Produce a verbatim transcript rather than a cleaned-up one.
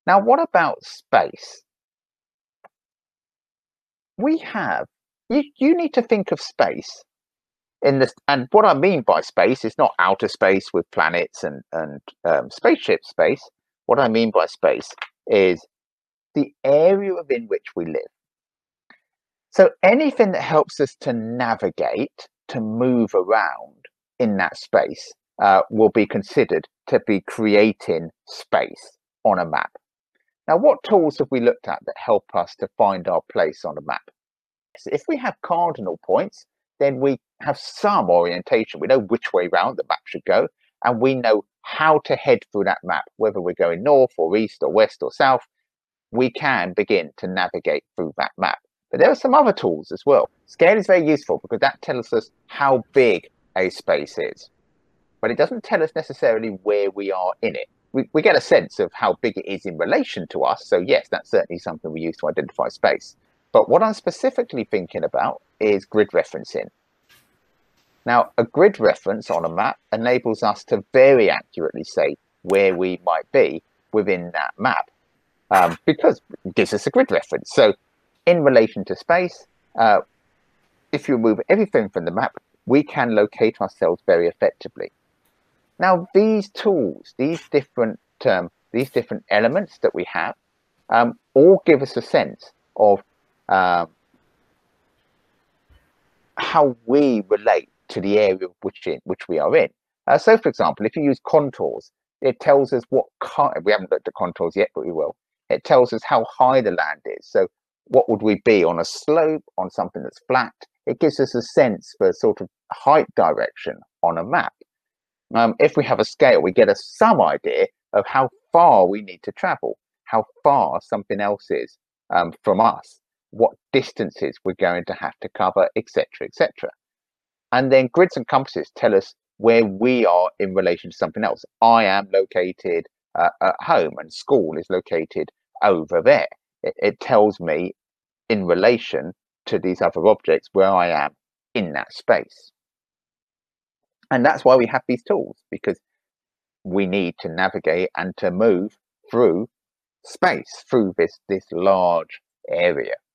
Now, what about space? We have, you, you need to think of space in this, and what I mean by space is not outer space with planets and, and um, spaceship space. What I mean by space is the area within which we live. So anything that helps us to navigate, to move around in that space, uh, will be considered to be creating space on a map. Now, what tools have we looked at that help us to find our place on a map? So if we have cardinal points, then we have some orientation. We know which way round the map should go, and we know how to head through that map, whether we're going north or east or west or south. We can begin to navigate through that map. But there are some other tools as well. Scale is very useful because that tells us how big a space is, but it doesn't tell us necessarily where we are in it. We, we get a sense of how big it is in relation to us. So yes, that's certainly something we use to identify space. But what I'm specifically thinking about is grid referencing. Now, a grid reference on a map enables us to very accurately say where we might be within that map, um, because it gives us a grid reference. So in relation to space, uh, if you remove everything from the map, we can locate ourselves very effectively. Now, these tools, these different um, these different elements that we have, um, all give us a sense of uh, how we relate to the area which in which we are in. Uh, so, for example, if you use contours, it tells us what kind. We haven't looked at contours yet, but we will. It tells us how high the land is. So, what would we be on a slope, on something that's flat? It gives us a sense for sort of height direction on a map. Um, if we have a scale, we get a some idea of how far we need to travel, how far something else is um, from us, what distances we're going to have to cover, et cetera, et cetera. And then grids and compasses tell us where we are in relation to something else. I am located uh, at home, and school is located over there. It, it tells me in relation to these other objects where I am in that space. And that's why we have these tools, because we need to navigate and to move through space, through this, this large area.